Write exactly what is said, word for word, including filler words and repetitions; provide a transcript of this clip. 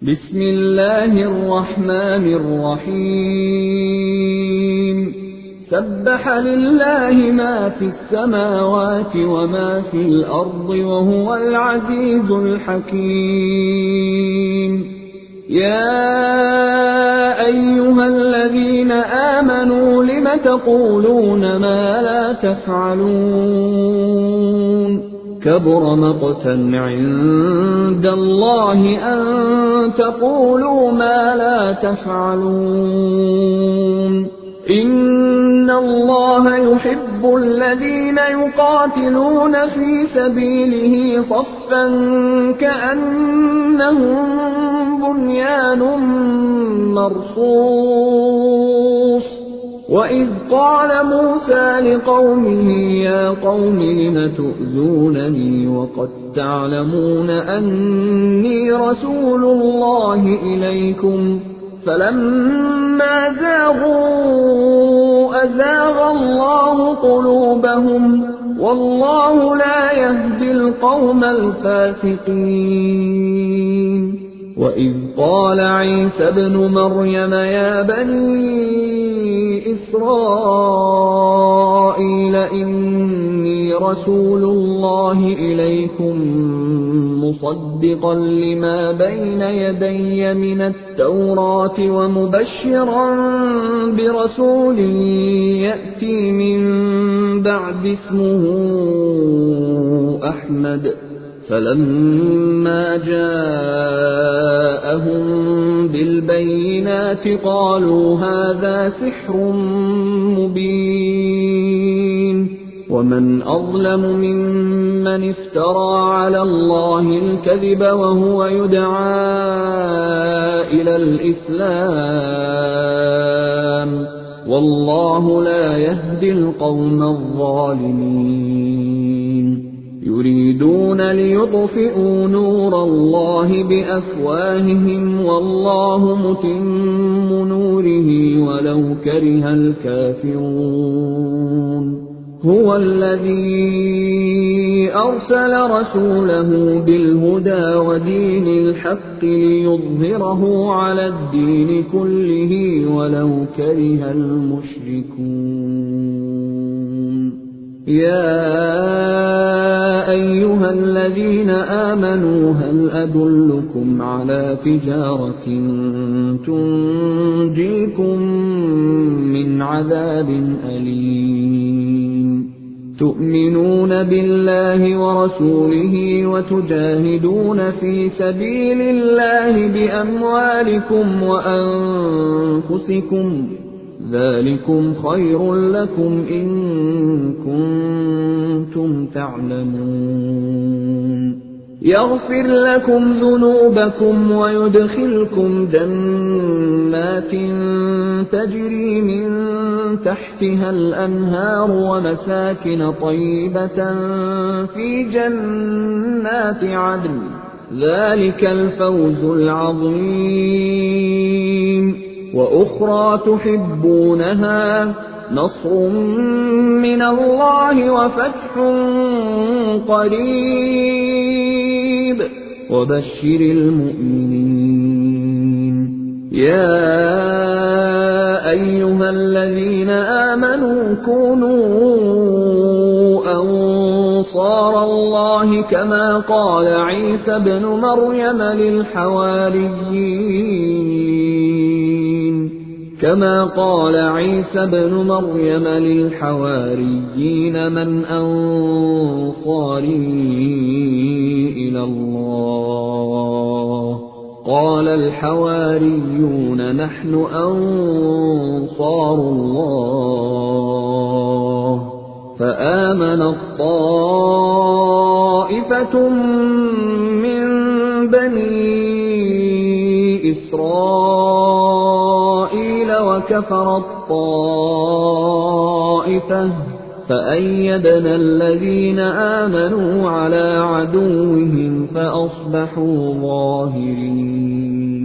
بسم الله الرحمن الرحيم سبح لله ما في السماوات وما في الأرض وهو العزيز الحكيم يا أيها الذين آمنوا لم تقولون ما لا تفعلون كبر مقتا عند الله أن تقولوا ما لا تفعلون إن الله يحب الذين يقاتلون في سبيله صفا كأنهم بنيان مرصوص وإذ قال موسى لقومه يا قوم لم تؤذونني وقد تعلمون أني رسول الله إليكم فلما زاغوا أزاغ الله قلوبهم والله لا يهدي القوم الفاسقين وإذ قال عيسى ابن مريم يا بني إسرائيل إني رسول الله إليكم مصدقا لما بين يدي من التوراة ومبشرا برسول يأتي من بعد اسمه أحمد فلما جاءهم بالبينات قالوا هذا سحر مبين ومن أظلم ممن افترى على الله الكذب وهو يدعى إلى الإسلام والله لا يهدي القوم الظالمين يريدون ليطفئوا نور الله بأفواههم والله متم نوره ولو كره الكافرون هو الذي أرسل رسوله بالهدى ودين الحق ليظهره على الدين كله ولو كره المشركون يا أيها الذين آمنوا هل أدلكم على تجارة تنجيكم من عذاب أليم تؤمنون بالله ورسوله وتجاهدون في سبيل الله بأموالكم وأنفسكم ذلكم خير لكم إن كنتم تعلمون يغفر لكم ذنوبكم ويدخلكم جنات تجري من تحتها الأنهار ومساكن طيبة في جنات عدن ذلك الفوز العظيم وأخرى تحبونها نصر من الله وفتح قريب وبشر المؤمنين يا أيها الذين آمنوا كونوا أنصار الله كما قال عيسى ابن مريم للحواريين كما قال عيسى ابن مريم للحواريين من أنصاري إلى الله قال الحواريون نحن أنصار الله فآمنت طائفة من بني إسرائيل وكفرت طائفة فأيدنا الذين آمنوا على عدوهم فأصبحوا ظاهرين